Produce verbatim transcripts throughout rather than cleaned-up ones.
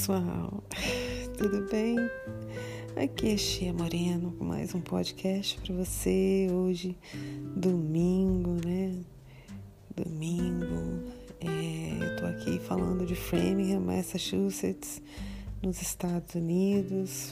pessoal, tudo bem? Aqui é Chia Moreno com mais um podcast para você. Hoje, domingo, né? Domingo, é, eu tô aqui falando de Framingham, Massachusetts, nos Estados Unidos,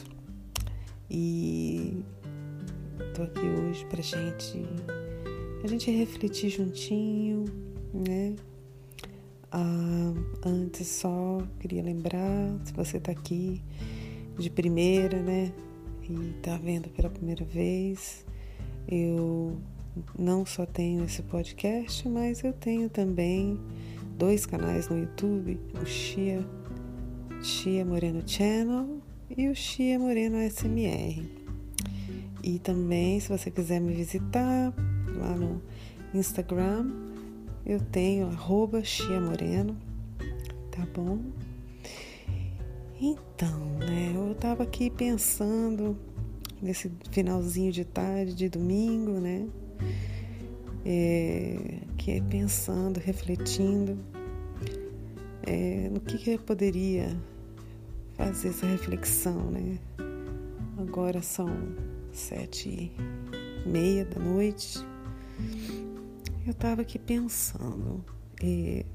e tô aqui hoje pra gente, a gente refletir juntinho, né? Ah, antes só queria lembrar, se você tá aqui de primeira, né, e tá vendo pela primeira vez, eu não só tenho esse podcast, mas eu tenho também dois canais no YouTube, o Chia, Chia Moreno Channel e o Chia Moreno S M R. E também, se você quiser me visitar lá no Instagram, eu tenho arroba Chia Moreno, tá bom? Então, né, eu tava aqui pensando nesse finalzinho de tarde, de domingo, né, é, que é pensando, refletindo é, no que, que eu poderia fazer essa reflexão, né? Agora são sete e meia da noite. Eu estava aqui pensando, e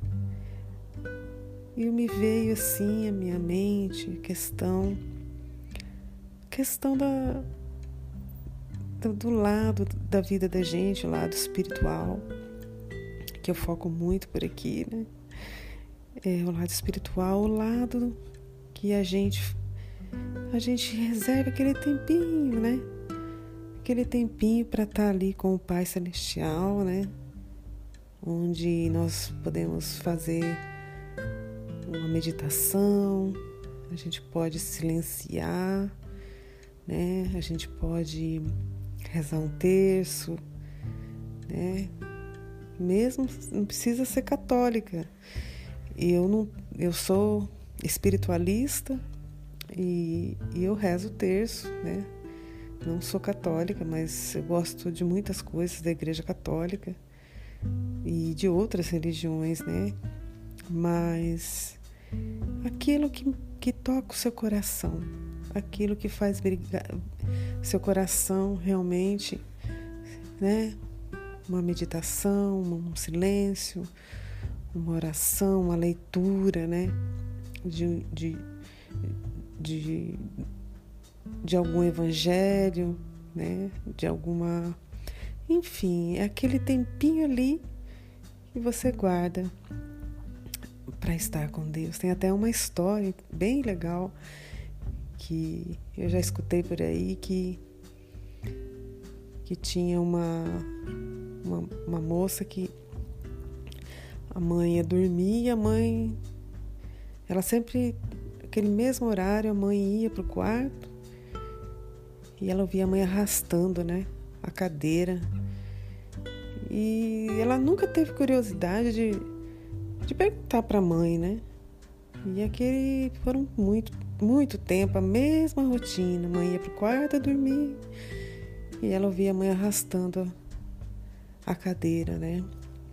eu me veio assim à minha mente questão, questão da, do, do lado da vida da gente, o lado espiritual, que eu foco muito por aqui, né? É, o lado espiritual, o lado que a gente, a gente reserva aquele tempinho, né? Aquele tempinho para estar ali com o Pai Celestial, né? Onde nós podemos fazer uma meditação, a gente pode silenciar, né? A gente pode rezar um terço, né? Mesmo não precisa ser católica. Eu não, eu sou espiritualista e, e eu rezo o terço, né? Não sou católica, mas eu gosto de muitas coisas da Igreja Católica e de outras religiões, né? Mas aquilo que, que toca o seu coração, aquilo que faz brigar, seu coração realmente, né? Uma meditação, um silêncio, uma oração, uma leitura, né? De, de, de, de algum evangelho, né? De alguma... Enfim, é aquele tempinho ali que você guarda para estar com Deus. Tem até uma história bem legal que eu já escutei por aí, que, que tinha uma, uma, uma moça que a mãe ia dormir e a mãe, ela sempre, aquele mesmo horário, a mãe ia pro quarto e ela ouvia a mãe arrastando, né, a cadeira. E ela nunca teve curiosidade de, de perguntar para a mãe, né? E aquele foram muito, muito tempo, a mesma rotina. A mãe ia pro quarto dormir e ela ouvia a mãe arrastando a cadeira, né?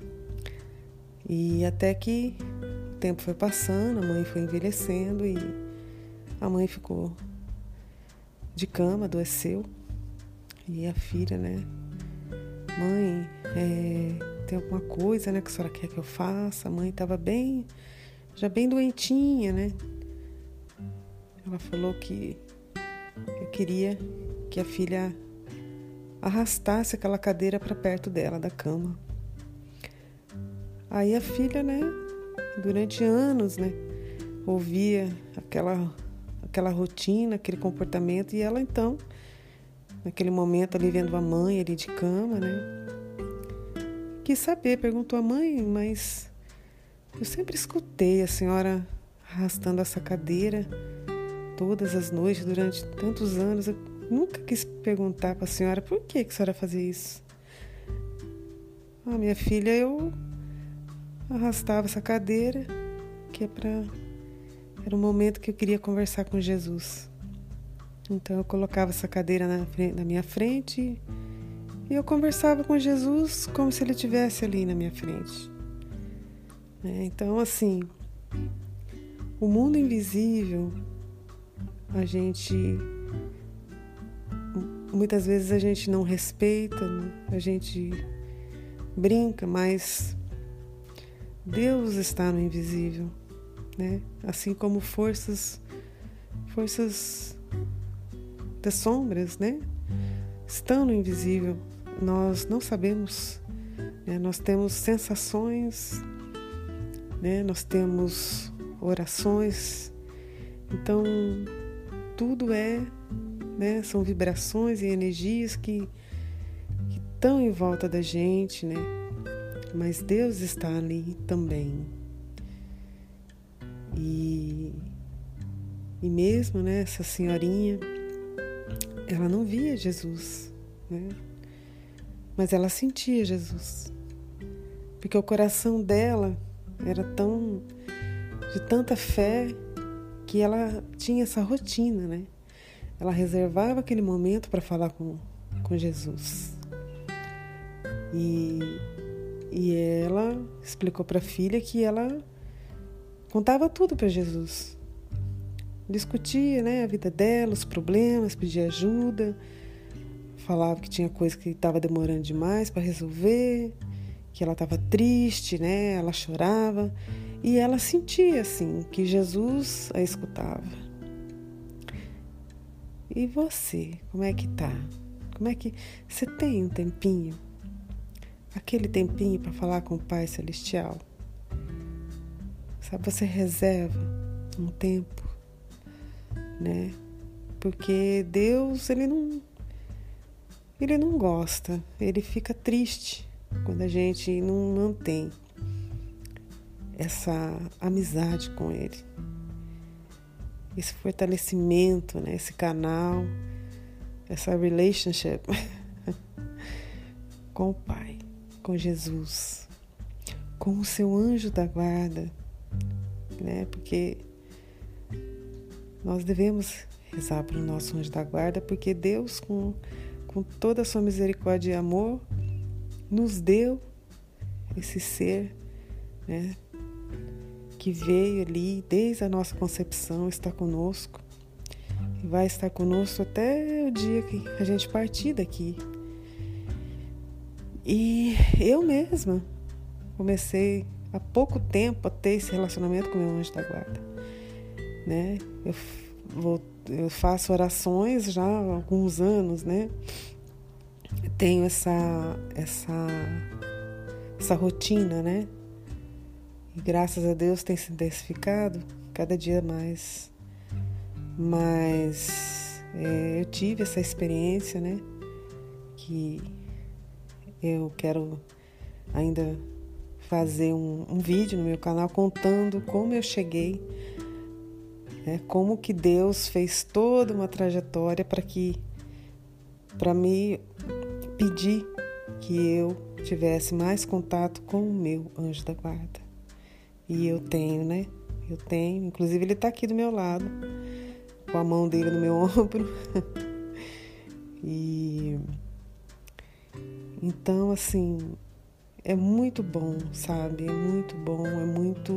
E até que o tempo foi passando, a mãe foi envelhecendo e a mãe ficou de cama, adoeceu. E a filha, né? Mãe, é, tem alguma coisa, né, que a senhora quer que eu faça? A mãe estava bem, já bem doentinha, né? Ela falou que eu queria que a filha arrastasse aquela cadeira para perto dela, da cama. Aí a filha, né, durante anos, né, ouvia aquela, aquela rotina, aquele comportamento, e ela então, naquele momento ali vendo a mãe ali de cama, né, quis saber, perguntou à mãe, mas eu sempre escutei a senhora arrastando essa cadeira todas as noites durante tantos anos, eu nunca quis perguntar para a senhora por que que a senhora fazia isso. Ah, minha filha, eu arrastava essa cadeira, que é para... Era um momento que eu queria conversar com Jesus. Então eu colocava essa cadeira na, frente, na minha frente e eu conversava com Jesus como se ele estivesse ali na minha frente. É, então, assim, O mundo invisível, a gente, muitas vezes a gente não respeita, a gente brinca, mas Deus está no invisível, né? Assim como forças, forças das sombras, né? Estão no invisível. Nós não sabemos, né? Nós temos sensações, né? Nós temos orações. Então, tudo é, né? São vibrações e energias que, que estão em volta da gente, né? Mas Deus está ali também. E, e mesmo, né, essa senhorinha, ela não via Jesus, né? Mas ela sentia Jesus. Porque o coração dela era tão, de tanta fé, que ela tinha essa rotina, né? Ela reservava aquele momento para falar com, com Jesus. E, e ela explicou para a filha que ela contava tudo para Jesus. Discutia, né, a vida dela, os problemas, pedia ajuda, falava que tinha coisa que estava demorando demais para resolver, que ela estava triste, né, ela chorava. E ela sentia, assim, que Jesus a escutava. E você, como é que tá? Como é que você tem um tempinho? Aquele tempinho para falar com o Pai Celestial? Sabe, você reserva um tempo, né? Porque Deus, ele não, ele não gosta, ele fica triste quando a gente não mantém essa amizade com Ele, esse fortalecimento, né? Esse canal, essa relationship com o Pai, com Jesus, com o seu anjo da guarda, né? Porque nós devemos rezar para o nosso anjo da guarda, porque Deus, com, com toda a sua misericórdia e amor, nos deu esse ser, né? Que veio ali desde a nossa concepção, está conosco e vai estar conosco até o dia que a gente partir daqui. E eu mesma comecei há pouco tempo a ter esse relacionamento com o meu anjo da guarda, né? Eu, vou, eu faço orações já há alguns anos, né? Eu tenho essa, essa, essa rotina, né? E graças a Deus tem se intensificado cada dia mais. Mas é, eu tive essa experiência, né? Que eu quero ainda fazer um, um vídeo no meu canal contando como eu cheguei, né? Como que Deus fez toda uma trajetória para que, para me pedir que eu tivesse mais contato com o meu anjo da guarda. E eu tenho, né? Eu tenho. Inclusive, ele está aqui do meu lado, com a mão dele no meu ombro. E então, assim, é muito bom, sabe? É muito bom, é muito...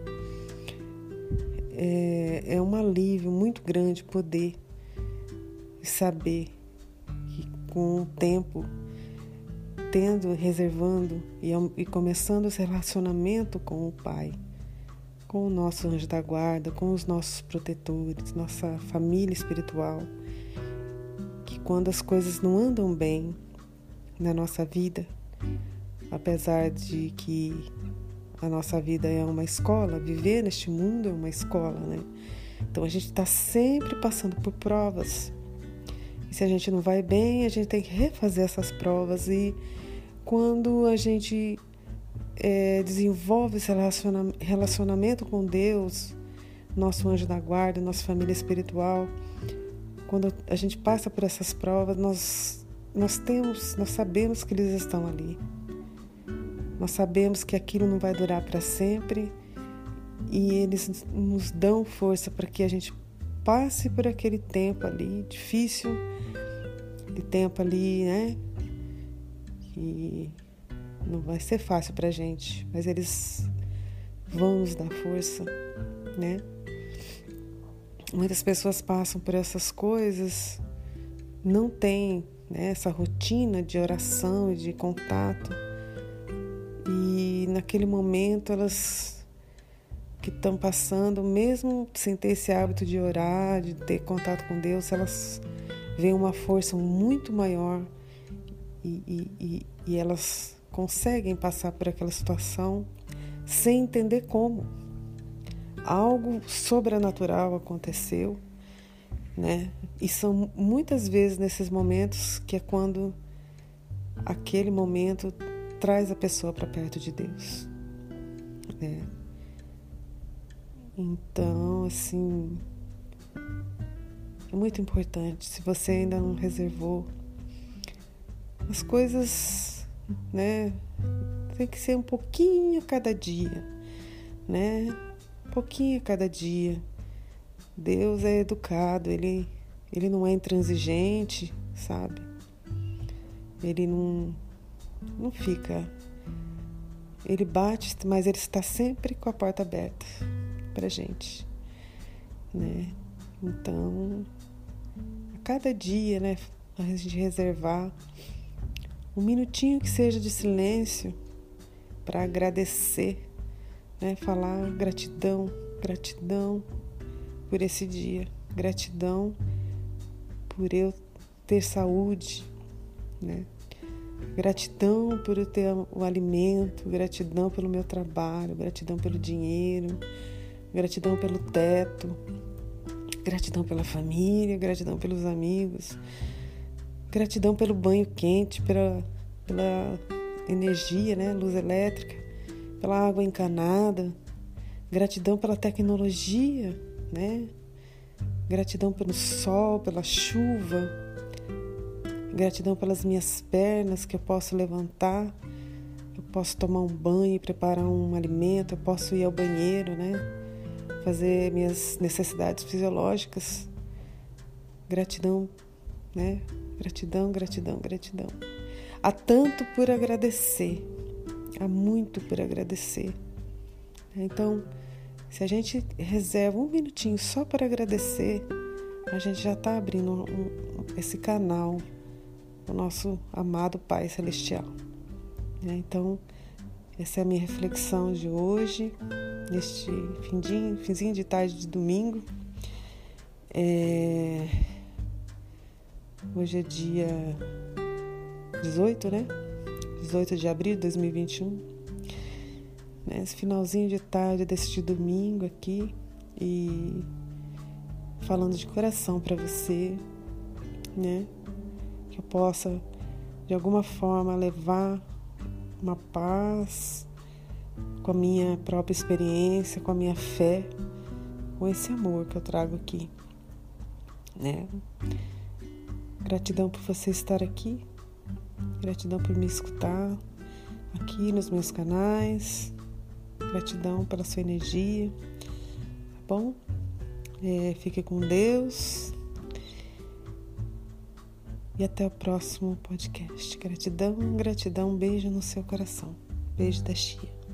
É, é um alívio muito grande poder saber que com o tempo, tendo, reservando e, e começando esse relacionamento com o Pai, com o nosso anjo da guarda, com os nossos protetores, nossa família espiritual, que quando as coisas não andam bem na nossa vida, apesar de que a nossa vida é uma escola, viver neste mundo é uma escola, né? Então a gente está sempre passando por provas. E se a gente não vai bem, a gente tem que refazer essas provas. E quando a gente É, desenvolve esse relacionamento, relacionamento com Deus, nosso anjo da guarda, nossa família espiritual, quando a gente passa por essas provas, nós, nós temos, nós sabemos que eles estão ali. Nós sabemos que aquilo não vai durar para sempre e eles nos dão força para que a gente passe por aquele tempo ali difícil, aquele tempo ali, né? Que não vai ser fácil pra gente, mas eles vão nos dar força, né? Muitas pessoas passam por essas coisas, não têm, né, essa rotina de oração e de contato. E naquele momento elas que estão passando, mesmo sem ter esse hábito de orar, de ter contato com Deus, elas veem uma força muito maior e, e, e, e elas conseguem passar por aquela situação sem entender como. Algo sobrenatural aconteceu, né? E são muitas vezes nesses momentos que é quando aquele momento traz a pessoa para perto de Deus, né? Então, assim, é muito importante. Se você ainda não reservou, as coisas, né, tem que ser um pouquinho a cada dia, né? Um pouquinho a cada dia. Deus é educado, ele, ele não é intransigente, sabe? Ele não, não fica... Ele bate, mas ele está sempre com a porta aberta pra gente, né? Então, a cada dia, né, a gente reservar um minutinho que seja de silêncio para agradecer, né? Falar gratidão, gratidão por esse dia, gratidão por eu ter saúde, né? Gratidão por eu ter o alimento, gratidão pelo meu trabalho, gratidão pelo dinheiro, gratidão pelo teto, gratidão pela família, gratidão pelos amigos, gratidão pelo banho quente, pela, pela energia, né, luz elétrica, pela água encanada, gratidão pela tecnologia, né, gratidão pelo sol, pela chuva, gratidão pelas minhas pernas que eu posso levantar, eu posso tomar um banho, preparar um alimento, eu posso ir ao banheiro, né, fazer minhas necessidades fisiológicas. Gratidão, né? Gratidão, gratidão, gratidão. Há tanto por agradecer, há muito por agradecer. Então, se a gente reserva um minutinho só para agradecer, a gente já está abrindo um, um, esse canal ao nosso amado Pai Celestial. Então, essa é a minha reflexão de hoje, neste finzinho, finzinho de tarde de domingo. É... Hoje é dia dezoito, né? dezoito de abril de dois mil e vinte e um. Esse finalzinho de tarde deste domingo aqui. E falando de coração para você, né? Que eu possa, de alguma forma, levar uma paz com a minha própria experiência, com a minha fé, com esse amor que eu trago aqui, né? Gratidão por você estar aqui, gratidão por me escutar aqui nos meus canais, gratidão pela sua energia, tá bom? É, fique com Deus e até o próximo podcast. Gratidão, gratidão, beijo no seu coração. Beijo da Chia.